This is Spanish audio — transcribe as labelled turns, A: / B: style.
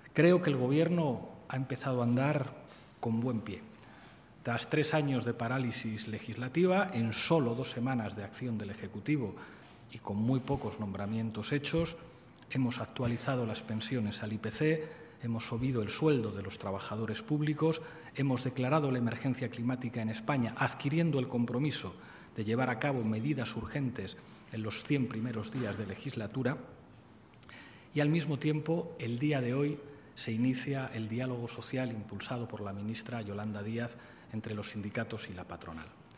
A: Creo que el Gobierno ha empezado a andar con buen pie. Tras 3 años de parálisis legislativa, en solo 2 semanas de acción del Ejecutivo y con muy pocos nombramientos hechos, hemos actualizado las pensiones al IPC, hemos subido el sueldo de los trabajadores públicos, hemos declarado la emergencia climática en España, adquiriendo el compromiso de llevar a cabo medidas urgentes en los 100 primeros días de legislatura, y al mismo tiempo, el día de hoy, se inicia el diálogo social impulsado por la ministra Yolanda Díaz entre los sindicatos y la patronal.